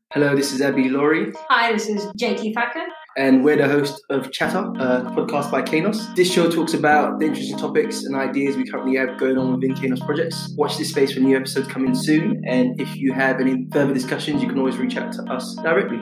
Hello, this is Abby Laurie. Hi, this is JT Thacker. And we're the host of Chatter, a podcast by Kanos. This show talks about the interesting topics and ideas we currently have going on within Kanos projects. Watch this space for new episodes coming soon. And if you have any further discussions, you can always reach out to us directly.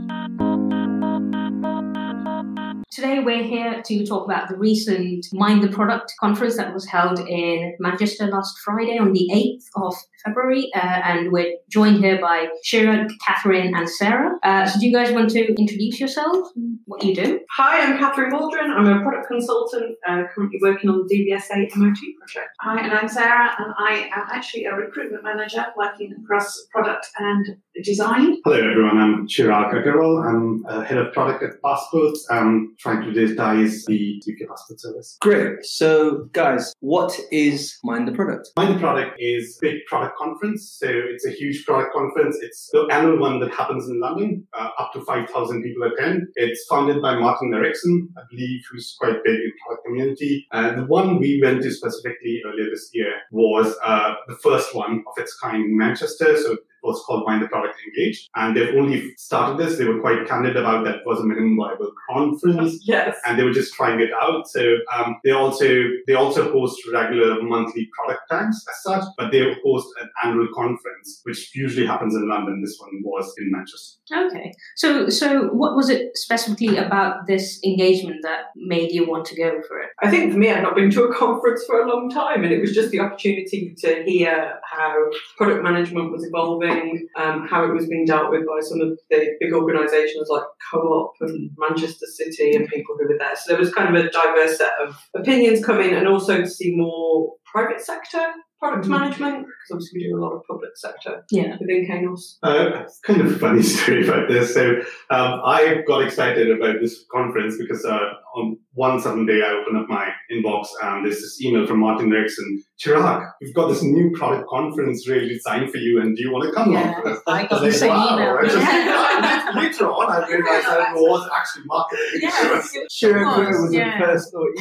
Today we're here to talk about the recent Mind the Product conference that was held in Manchester last Friday on the 8th of February. And we're joined here by Chirag, Catherine and Sarah. So do you guys want to introduce yourselves and what you do? Hi, I'm Catherine Waldron. I'm a product consultant currently working on the DVSA MOT project. Hi, and I'm Sarah, and I am actually a recruitment manager working across product and design. Hello everyone, I'm Chirag Agarwal. I'm head of product at Passports. I'm trying to digitize the UK passport service. Great. So guys, what is Mind the Product? Mind the Product is a big product conference. So it's a huge product conference. It's the annual one that happens in London. Up to 5,000 people attend. It's founded by Martin Ericsson, I believe, who's quite big in product community. The one we went to specifically earlier this year was the first one of its kind in Manchester. So it was called Mind the Product Engage. And they've only started this. They were quite candid about that it was a minimum viable conference. Yes. And they were just trying it out. So they also host regular monthly product tags as such, but they host an annual conference, which usually happens in London. This one was in Manchester. Okay. So what was it specifically about this engagement that made you want to go for it? I think for me, I'd not been to a conference for a long time, and it was just the opportunity to hear how product management was evolving, how it was being dealt with by some of the big organisations like Co-op and Manchester City and people who were there. So there was kind of a diverse set of opinions coming, and also to see more private sector product management, because obviously we do a lot of public sector within Kanos. Kind of a funny story about this. So I got excited about this conference because on one sudden day I opened up my inbox and there's this email from Martin Ericsson. Chirag, we've got this new product conference really designed for you, and do you want to come along to it? I got the same email. Later on, I realized that it was actually marketing. Yes, Chirag was the first thought.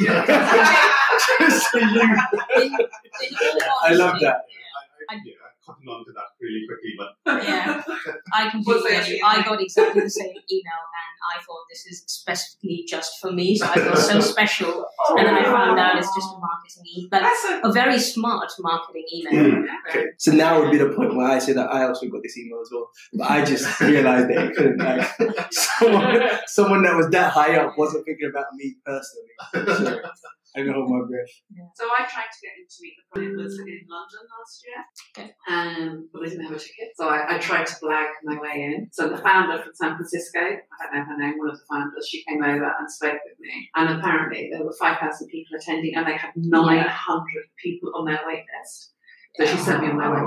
Just for you. I love that. I caught on to that really quickly, but yeah, I completely agree. I got exactly the same email, and I thought this is specifically just for me, so I feel so special. And then I found out it's just a marketing email, but a very smart marketing email. Okay. So now would be the point where I say that I also got this email as well, but I just realised that it couldn't. Someone that was that high up wasn't thinking about me personally. So, I can hold my breath. Yeah. So I tried to get in to meet the product. It was in London last year, but I didn't have a ticket. So I tried to blag my way in. So the founder from San Francisco, I don't know her name, one of the founders, she came over and spoke with me. And apparently there were 5,000 people attending, and they had 900 people on their wait list. So she sent me on my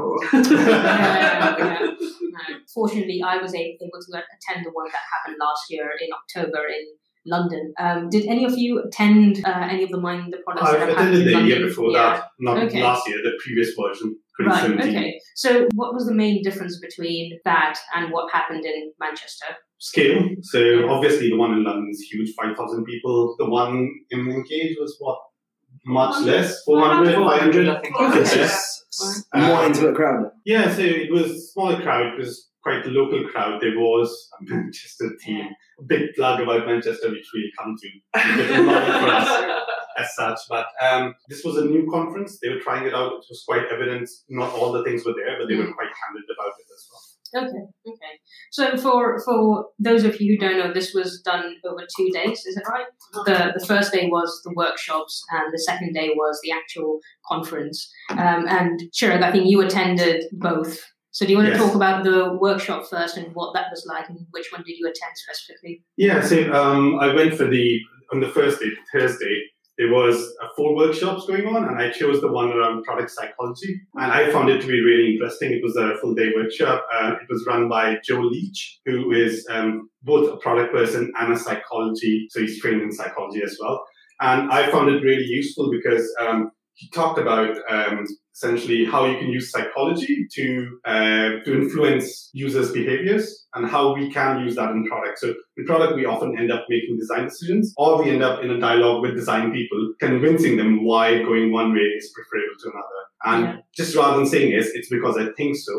way. Fortunately, I was able to attend the one that happened last year in October in London. Did any of you attend any of the Mind the Products? I attended the year before that, not last year, the previous version, 2017. Right, okay. So what was the main difference between that and what happened in Manchester? Scale. So obviously the one in London is huge, 5,000 people. The one in Engage was what? Much less, 400, 500. I think. More intimate crowd. Yeah, so it was a smaller crowd. It was quite a local crowd. There was a Manchester team. A big plug about Manchester, which we'll come to. A bit long for us as such. But this was a new conference. They were trying it out. It was quite evident. Not all the things were there, but they were quite candid about it as well. Okay. So for those of you who don't know, this was done over 2 days, is it right? The first day was the workshops, and the second day was the actual conference. And Chirag, I think you attended both. So do you want to talk about the workshop first and what that was like, and which one did you attend specifically? Yeah, so I went for on the first day, Thursday. There was 4 workshops going on, and I chose the one around product psychology. And I found it to be really interesting. It was a full day workshop. It was run by Joe Leach, who is both a product person and a psychology. So he's trained in psychology as well. And I found it really useful because he talked about essentially how you can use psychology to influence users' behaviors and how we can use that in product. So in product, we often end up making design decisions, or we end up in a dialogue with design people, convincing them why going one way is preferable to another. And just rather than saying it's because I think so,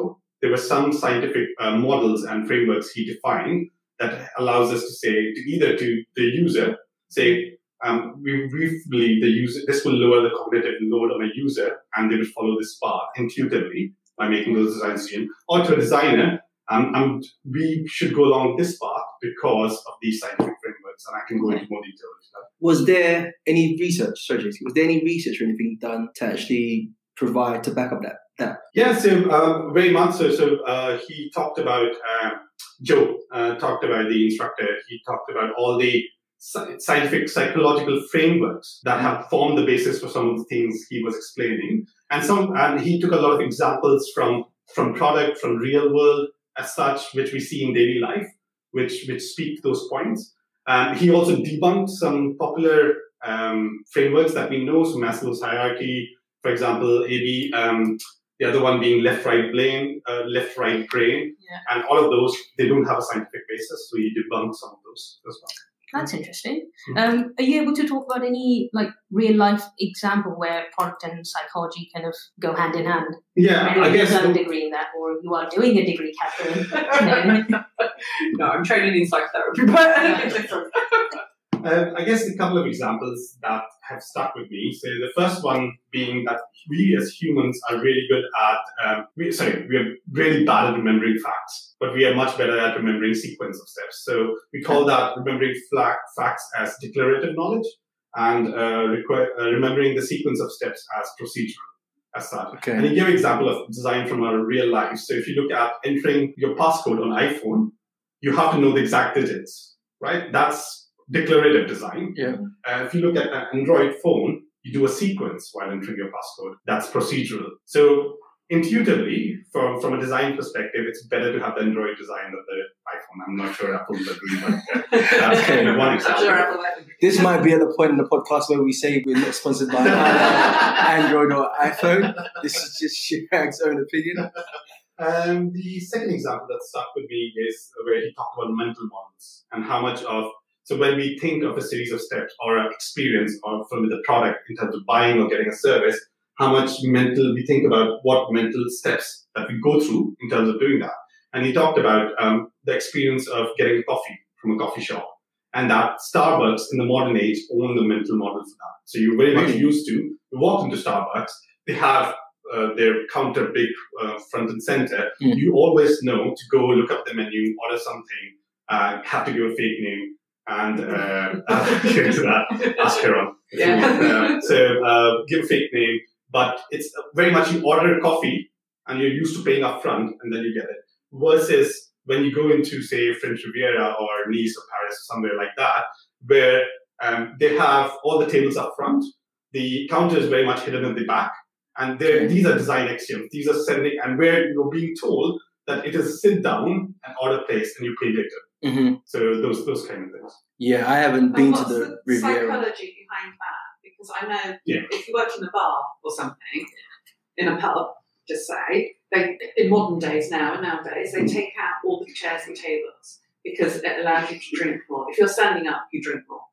there were some scientific models and frameworks he defined that allows us to say either to the user, say, we believe the user, this will lower the cognitive load on a user, and they will follow this path intuitively by making those design decisions, or to a designer, we should go along this path because of these scientific frameworks, and I can go into more detail. Was there any research, sorry, JC, was there any research or anything done to actually provide to back up that? Yeah, so very much so. So he talked about, Joe talked about the instructor, he talked about all the scientific psychological frameworks that have formed the basis for some of the things he was explaining. And he took a lot of examples from product, from real world as such, which we see in daily life, which speak to those points. He also debunked some popular frameworks that we know, so Maslow's hierarchy, for example, AB, the other one being left-right brain, and all of those, they don't have a scientific basis, so he debunked some of those as well. That's interesting. Are you able to talk about any real life example where product and psychology kind of go hand in hand? Yeah, I guess. You have a degree in that, or you are doing a degree, Catherine. No, I'm training in psychotherapy, but different. I guess a couple of examples that have stuck with me. So the first one being that we as humans are really good at, we are really bad at remembering facts, but we are much better at remembering sequence of steps. So we call that remembering facts as declarative knowledge, and remembering the sequence of steps as procedural as such. Okay. And he gave an example of design from our real life. So if you look at entering your passcode on iPhone, you have to know the exact digits, right? That's declarative design. Yeah. If you look at an Android phone, you do a sequence while entering your passcode. That's procedural. So intuitively, from a design perspective, it's better to have the Android design than the iPhone. I'm not sure Apple will agree, but that's kind of one example. This might be at the point in the podcast where we say we're not sponsored by Android or iPhone. This is just Chirag's own opinion. The second example that stuck with me is where he talked about mental models and how much of. So when we think of a series of steps or an experience or from the product in terms of buying or getting a service, how much we think about what mental steps that we go through in terms of doing that. And he talked about the experience of getting coffee from a coffee shop, and that Starbucks in the modern age own the mental model for that. So you're very much used to, you walk into Starbucks, they have their counter big front and center. You always know to go look up the menu, order something, have to give a fake name, and get into that, ask her on. So give a fake name, but it's very much you order a coffee and you're used to paying up front and then you get it. Versus when you go into, say, French Riviera or Nice or Paris or somewhere like that, where they have all the tables up front, the counter is very much hidden at the back, and these are design axioms. These are sending, and where you're being told that it is sit down and order place and you pay later. Mm-hmm. So those kind of things. Yeah, I haven't been to the Riviera. Psychology behind that? Because I know if you work in a bar or something, in a pub, just say, in modern days nowadays, they take out all the chairs and tables because it allows you to drink more. If you're standing up, you drink more.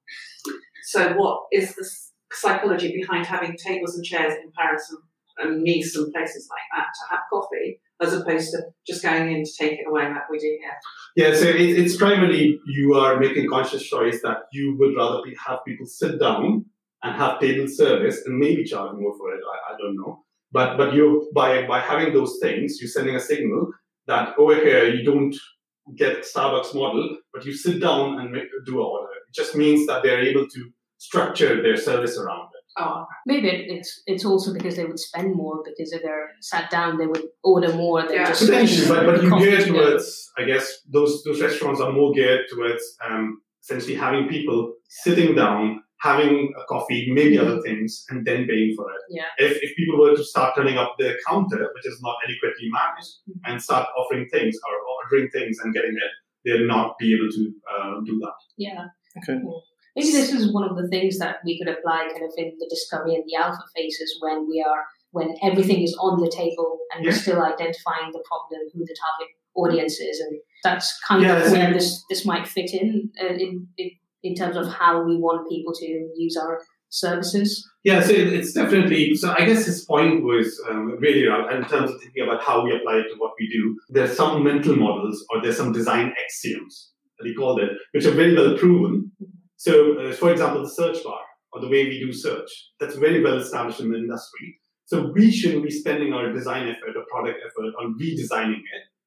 So what is the psychology behind having tables and chairs in Paris and Nice and places like that to have coffee, as opposed to just going in to take it away like we do here? Yeah, so it's primarily you are making a conscious choice that you would rather have people sit down and have table service and maybe charge more for it. I don't know. But you by having those things, you're sending a signal that over here you don't get Starbucks model, but you sit down and do an order. It just means that they're able to structure their service around it. Oh, maybe it's also because they would spend more, because if they're sat down, they would order more than just potentially. But you gear towards, I guess, those restaurants are more geared towards essentially having people sitting down, having a coffee, maybe other things, and then paying for it. Yeah. If people were to start turning up their counter, which is not adequately managed, and start offering things or ordering things and getting it, they'll not be able to do that. Yeah. Okay. Yeah. Maybe this is one of the things that we could apply kind of in the discovery and the alpha phases when everything is on the table and we're still identifying the problem, who the target audience is, and that's kind of where this might fit in terms of how we want people to use our services? Yeah, so it's definitely, so I guess his point was really around, in terms of thinking about how we apply it to what we do. There's some mental models or there's some design axioms, that he called it, which are very well proven. So, for example, the search bar or the way we do search, that's very well established in the industry. So we shouldn't be spending our design effort or product effort on redesigning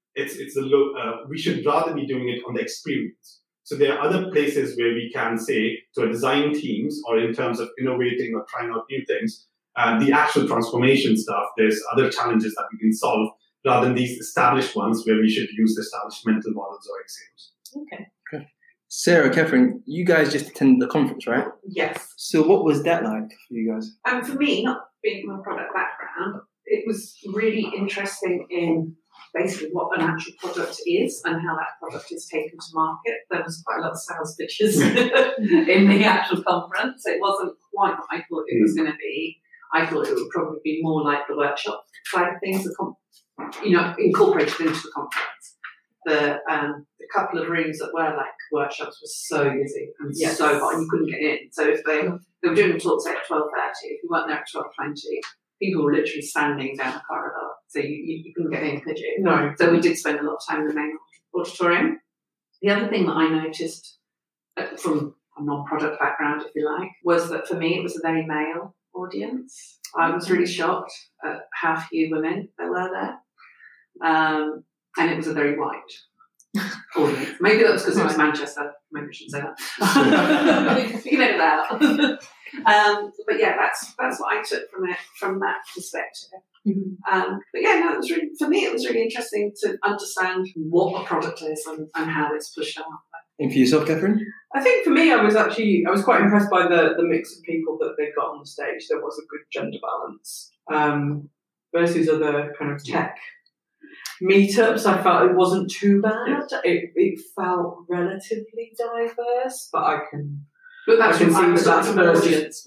it. We should rather be doing it on the experience. So there are other places where we can say to our design teams, or in terms of innovating or trying out new things, the actual transformation stuff, there's other challenges that we can solve rather than these established ones where we should use the established mental models or axioms. Okay. Sarah, Catherine, you guys just attended the conference, right? Yes. So what was that like for you guys? For me, not being my product background, it was really interesting in basically what an actual product is and how that product is taken to market. There was quite a lot of sales pitches in the actual conference. It wasn't quite what I thought it was going to be. I thought it would probably be more like the workshop side of things, incorporated into the conference. The couple of rooms that were like workshops were so busy and so hot, and you couldn't get in. So if they were doing talks at 12:30, if you weren't there at 12:20, people were literally standing down the corridor, so you couldn't get in, could you? No. So we did spend a lot of time in the main auditorium. The other thing that I noticed from a non-product background, if you like, was that for me it was a very male audience. I was really shocked at how few women there were there. And it was a very white audience. Maybe that was because it was Manchester. Maybe I shouldn't say that. You can edit that out. But yeah, that's what I took from it from that perspective. Mm-hmm. But yeah, no, it was really, for me, it was really interesting to understand what a product is and how it's pushed out. And for yourself, Catherine? I think for me, I was quite impressed by the mix of people that they got on the stage. There was a good gender balance versus other kind of tech meetups. I felt it wasn't too bad. It felt relatively diverse, but that's can see that's an audience.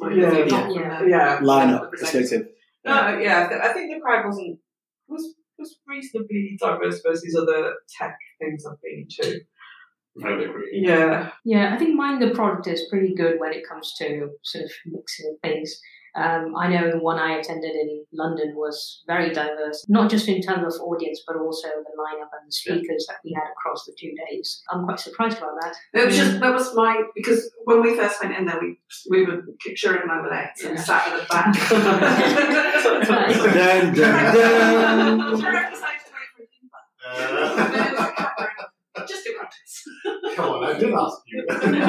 Lineup perspective. No, I think the crowd was reasonably diverse versus other tech things I've been to. I would agree. Yeah, I think Mind the Product is pretty good when it comes to sort of mixing things. I know the one I attended in London was very diverse, not just in terms of audience, but also the lineup and the speakers that we had across the 2 days. I'm quite surprised about that. Because when we first went in there, we were sharing my legs and sat at the back. Dun, dun, dun. Just do practice. Come on, I did ask you.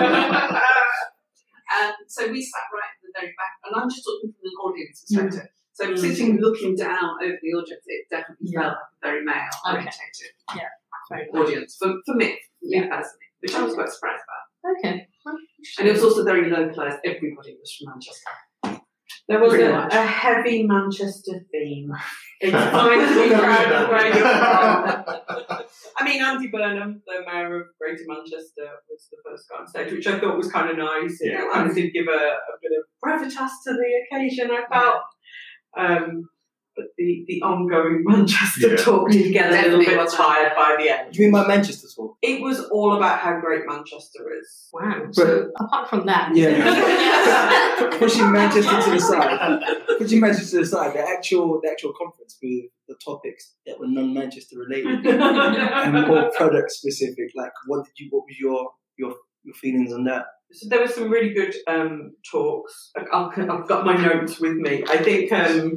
So we sat right at the very back, and I'm just talking from an audience perspective. So sitting looking down over the audience, it definitely felt like a very male orientated audience for me personally, which I was quite surprised about. Okay. And it was also very localised. Everybody was from Manchester. There was a heavy Manchester theme. It's fine to be proud of where you're from. I mean, Andy Burnham, the mayor of Greater Manchester, was the first guy on stage, which I thought was kind of nice. It kind of did give a bit of gravitas to the occasion, I felt. But the ongoing Manchester talk did get a little bit tired by the end. Do you mean by Manchester talk? It was all about how great Manchester is. Wow. So apart from that, pushing Manchester to the side, the actual conference with the topics that were non-Manchester related and more product specific. Like, what was your feelings on that? So there were some really good talks. I've got my notes with me. I think.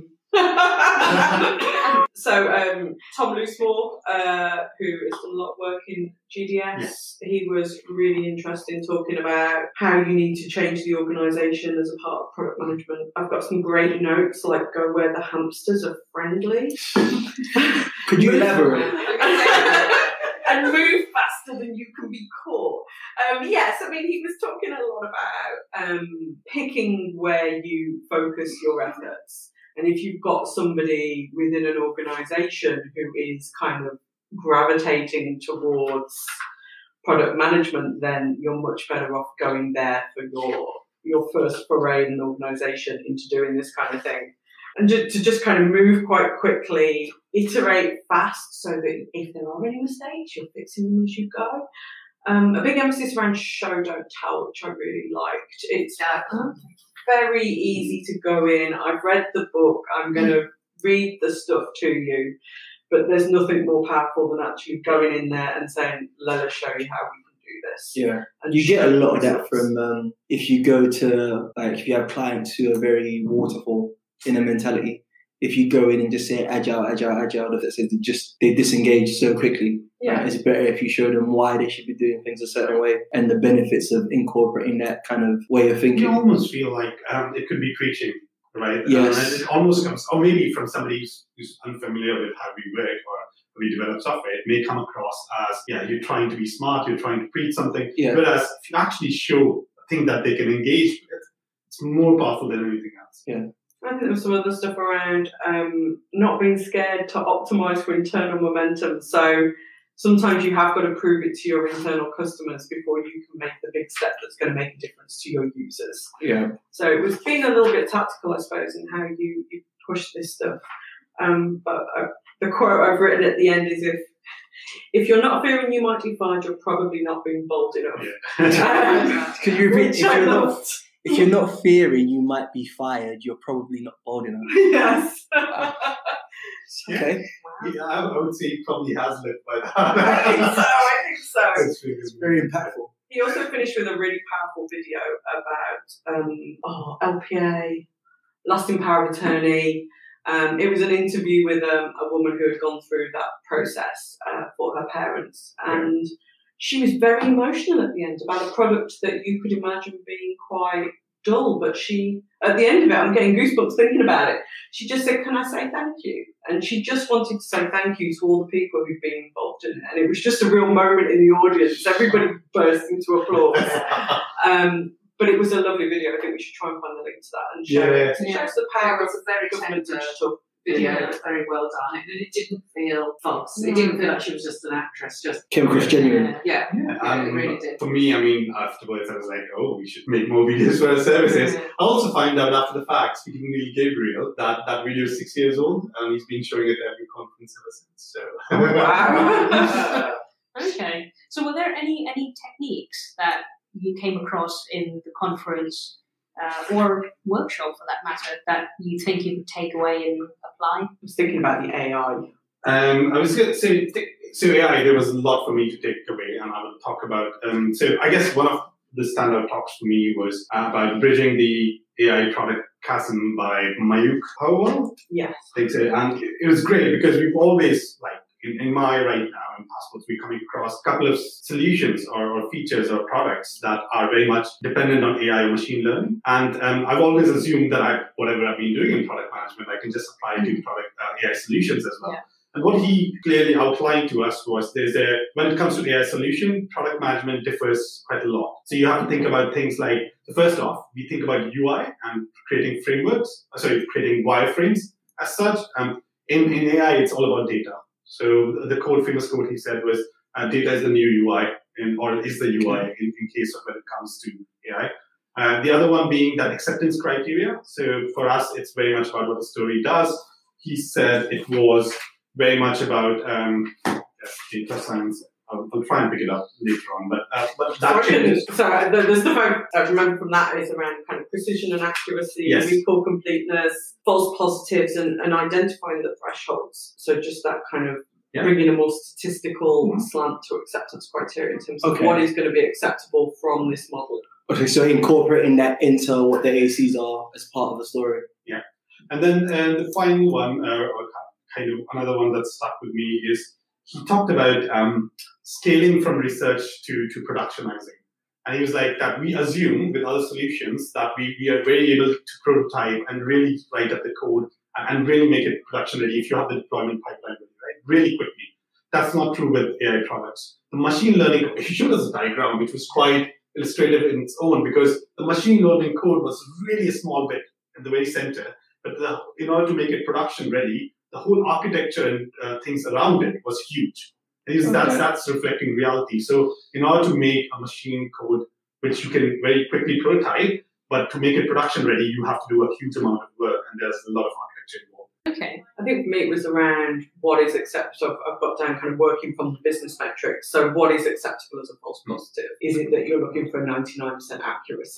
Tom Loosemore, who has done a lot of work in GDS, he was really interested in talking about how you need to change the organisation as a part of product management. I've got some great notes, like go where the hamsters are friendly. Could you elaborate? And move faster than you can be caught. Yes, I mean, he was talking a lot about picking where you focus your efforts. And if you've got somebody within an organisation who is kind of gravitating towards product management, then you're much better off going there for your first foray in an organisation into doing this kind of thing. And to just kind of move quite quickly, iterate fast so that if there are any mistakes, you're fixing them as you go. A big emphasis around show, don't tell, which I really liked. It's very easy to go in. I've read the book. I'm going to read the stuff to you. But there's nothing more powerful than actually going in there and saying, let us show you how we can do this. Yeah. And You get a lot of that results. from if you go to, like, if you have clients who are very waterfall in a mentality. If you go in and just say agile, they disengage so quickly. Yeah. Right? It's better if you show them why they should be doing things a certain way and the benefits of incorporating that kind of way of thinking. You almost feel like it could be preaching, right? Yes. And it almost comes, or maybe from somebody who's unfamiliar with how we work or how we develop software, it may come across as, you're trying to be smart, you're trying to preach something. Yeah. Whereas if you actually show a thing that they can engage with, it's more powerful than anything else. Yeah. I think there was some other stuff around not being scared to optimize for internal momentum. So sometimes you have got to prove it to your internal customers before you can make the big step that's going to make a difference to your users. Yeah. So it was being a little bit tactical, I suppose, in how you push this stuff. But the quote I've written at the end is, if you're not fearing you might be fired, you're probably not being bold enough. Yeah. Could you repeat? Which I loved. If you're not fearing you might be fired, you're probably not bold enough. Yes. Okay. Yeah, I would say he probably has lived by that. I think so. It's very impactful. He also finished with a really powerful video about LPA, lasting power of attorney. It was an interview with a woman who had gone through that process for her parents, and she was very emotional at the end about a product that you could imagine being quite dull, but she, at the end of it, I'm getting goosebumps thinking about it, she just said, can I say thank you? And she just wanted to say thank you to all the people who've been involved in it, and it was just a real moment in the audience. Everybody burst into applause. But it was a lovely video. I think we should try and find the link to that and show it. It shows the power It of was a very government tender digital. video. It was very well done. It didn't feel false. It didn't feel like she was just an actress. Came across genuine. Yeah, it really did. For me, I mean, afterwards I was like, we should make more videos for our services. I also find out after the fact, speaking to Neil Gabriel, that video is 6 years old and he's been showing it at every conference ever since. So. Wow. Okay. So were there any techniques that you came across in the conference or workshop, for that matter, that you think you could take away and apply? I was thinking about the AI. I was going to say, so AI, there was a lot for me to take away, and I will talk about. So I guess one of the standout talks for me was about bridging the AI product chasm by Mayuk Powell. Yes. I think so. And it was great because we've always, like, in my right now, in Passports, we're coming across a couple of solutions or features or products that are very much dependent on AI or machine learning. And I've always assumed that whatever I've been doing in product management, I can just apply to product AI solutions as well. Yeah. And what he clearly outlined to us was when it comes to AI solution, product management differs quite a lot. So you have to think about things like, first off, we think about UI and creating creating wireframes as such. In AI, it's all about data. So the famous quote he said was, data is the new UI, or is the UI in case of when it comes to AI. The other one being that acceptance criteria. So for us, it's very much about what the story does. He said it was very much about data science. I'll try and pick it up later on, but that changes. Sorry, the stuff I remember from that is around kind of precision and accuracy, recall completeness, false positives, and identifying the thresholds. So just that kind of bringing a more statistical slant to acceptance criteria in terms of what is going to be acceptable from this model. Okay, so incorporating that into what the ACs are as part of the story. Yeah. And then the final one, or kind of another one that stuck with me, is he talked about scaling from research to productionizing. And he was like that we assume with other solutions that we are very able to prototype and really write up the code and really make it production ready if you have the deployment pipeline ready, right? Really quickly. That's not true with AI products. The machine learning, he showed us a diagram which was quite illustrative in its own, because the machine learning code was really a small bit in the very center. But in order to make it production ready, the whole architecture and things around it was huge. And that's reflecting reality. So in order to make a machine code which you can very quickly prototype, but to make it production ready, you have to do a huge amount of work, and there's a lot of architecture involved. Okay. I think for me it was around what is acceptable. I've got down kind of working from the business metrics. So what is acceptable as a false positive? Is it that you're looking for 99% accuracy?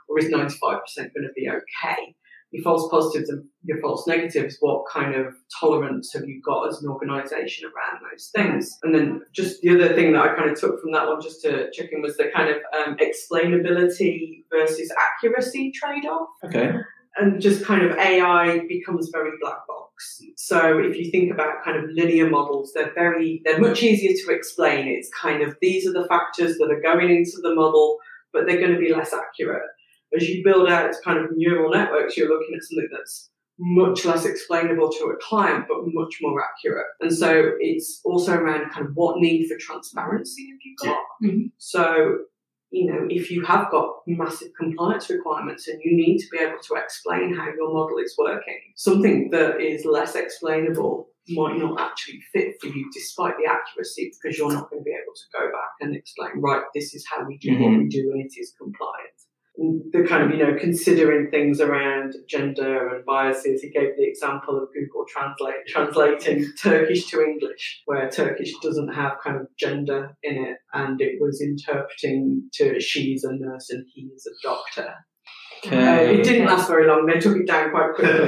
or is 95% going to be okay? Your false positives and your false negatives, what kind of tolerance have you got as an organisation around those things? And then just the other thing that I kind of took from that one, just to check in, was the kind of explainability versus accuracy trade-off. Okay. And just kind of AI becomes very black box. So if you think about kind of linear models, they're much easier to explain. It's kind of, these are the factors that are going into the model, but they're going to be less accurate. As you build out kind of neural networks, you're looking at something that's much less explainable to a client, but much more accurate. And so it's also around kind of what need for transparency have you got? Yeah. Mm-hmm. So, if you have got massive compliance requirements and you need to be able to explain how your model is working, something that is less explainable might not actually fit for you despite the accuracy, because you're not going to be able to go back and explain, right, this is how we do what we do and it is compliant. The kind of, considering things around gender and biases. He gave the example of Google translating Turkish to English, where Turkish doesn't have kind of gender in it, and it was interpreting to she's a nurse and he is a doctor. It didn't last very long. They took it down quite quickly.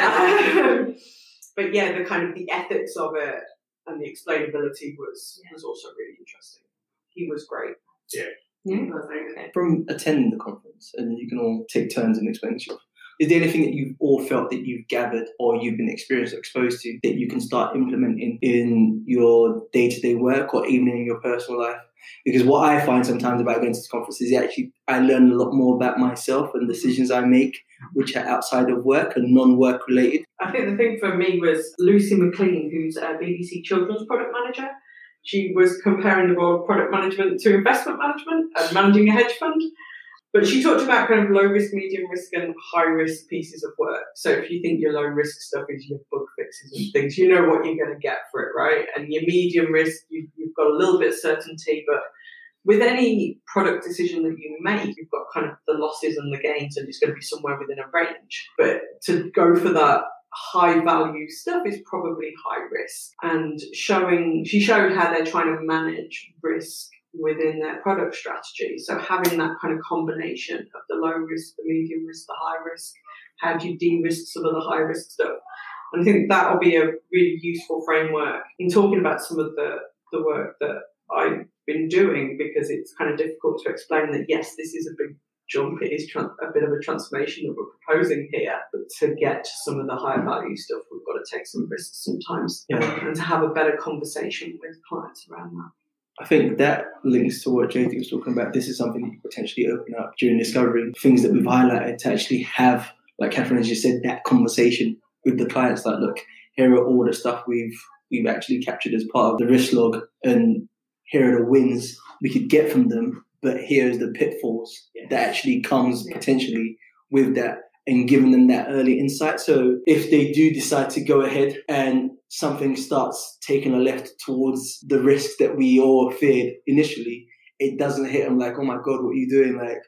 But yeah, the kind of the ethics of it and the explainability was also really interesting. He was great. Yeah. Yeah. From attending the conference, and you can all take turns and explain yourself, is there anything that you've all felt that you've gathered or you've been experienced or exposed to that you can start implementing in your day-to-day work or even in your personal life? Because what I find sometimes about going to the conference is actually I learn a lot more about myself and decisions I make, which are outside of work and non-work related. I think the thing for me was Lucy McLean, who's a BBC Children's Product Manager. She was comparing the role of product management to investment management and managing a hedge fund. But she talked about kind of low risk, medium risk and high risk pieces of work. So if you think your low risk stuff is your bug fixes and things, you know what you're going to get for it, right? And your medium risk, you've got a little bit of certainty, but with any product decision that you make, you've got kind of the losses and the gains, and it's going to be somewhere within a range. But to go for that high value stuff is probably high risk. And she showed how they're trying to manage risk within their product strategy. So having that kind of combination of the low risk, the medium risk, the high risk, how do you de-risk some of the high risk stuff? And I think that will be a really useful framework in talking about some of the work that I've been doing, because it's kind of difficult to explain that, yes, this is a big jump. It is a bit of a transformation that we're proposing here, but to get to some of the higher value stuff, we've got to take some risks sometimes, and to have a better conversation with clients around that. I think that links to what JT was talking about. This is something that you potentially open up during discovery, things that we've highlighted, to actually have, like Catherine has just said, that conversation with the clients. Like, look, here are all the stuff we've actually captured as part of the risk log, and here are the wins we could get from them. But here's the pitfalls that actually comes potentially with that, and giving them that early insight. So if they do decide to go ahead and something starts taking a left towards the risk that we all feared initially, it doesn't hit them like, oh my God, what are you doing? Like,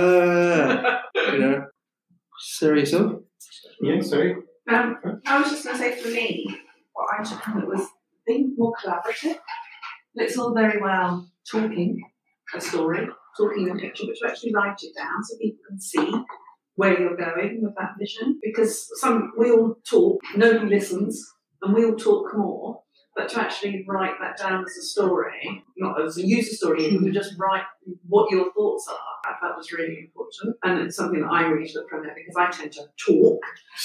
Sarah, yourself? Yeah, sorry. I was just going to say, for me, what I took from it was being more collaborative. It's all very well talking a story, talking a picture, but to actually write it down so people can see where you're going with that vision. Because we all talk, nobody listens, and we all talk more. But to actually write that down as a story, not as a user story, but just write what your thoughts are, I felt was really important. And it's something that I really took from it, because I tend to talk.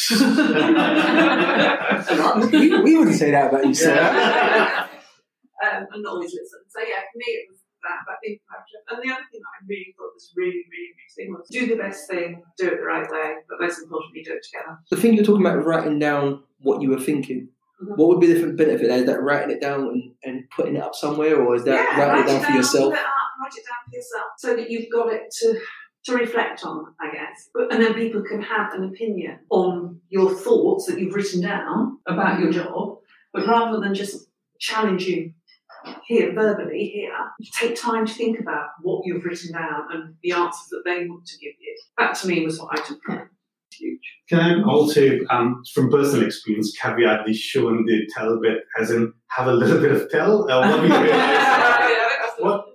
we wouldn't say that about you, Sarah. And not always listen. So yeah, for me it was that being collaborative. And the other thing that I really thought was really, really interesting was do the best thing, do it the right way, but most importantly, do it together. The thing you're talking about, writing down what you were thinking, what would be the benefit? Is that writing it down and putting it up somewhere, or is that writing it down for yourself? Write it down for yourself so that you've got it to reflect on, I guess. And then people can have an opinion on your thoughts that you've written down about your job, but rather than just challenge you here verbally, take time to think about what you've written down and the answers that they want to give you. That to me was what I took from it. Huge. Can I also, from personal experience, caveat the show and the tell bit, as in have a little bit of tell? What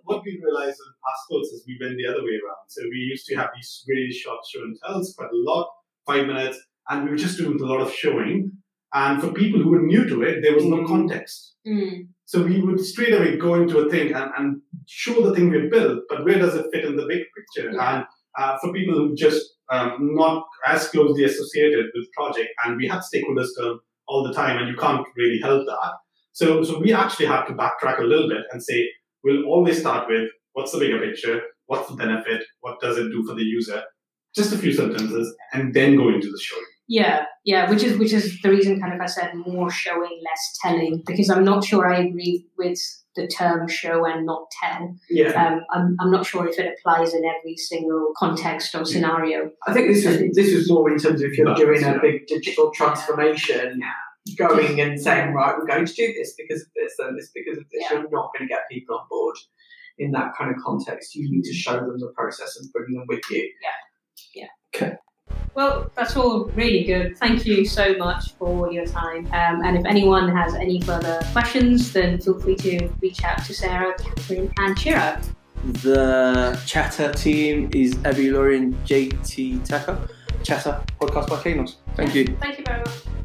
what we realized on Passports is we went the other way around. So we used to have these really short show and tells, quite a lot, 5 minutes, and we were just doing a lot of showing. And for people who were new to it, there was no context. So we would straight away go into a thing and show the thing we built, but where does it fit in the big picture? Yeah. And for people who just not as closely associated with project, and we had stakeholders term all the time, and you can't really help that. So we actually had to backtrack a little bit and say, we'll always start with what's the bigger picture, what's the benefit, what does it do for the user, just a few sentences, and then go into the showing. Yeah, which is the reason kind of I said more showing, less telling, because I'm not sure I agree with the term show and not tell. Yeah. I'm not sure if it applies in every single context or scenario. I think this was more in terms of if you're doing a big digital transformation, going and saying, right, we're going to do this because of this and this because of this. You're not going to get people on board in that kind of context. You need to show them the process and bring them with you. Yeah. Okay. Well, that's all really good. Thank you so much for your time. And if anyone has any further questions, then feel free to reach out to Sarah, Catherine, and Chirag. The Chatter team is Abby Lauren, JT Taka. Chatter, podcast by Kainos. Thank you. Thank you very much.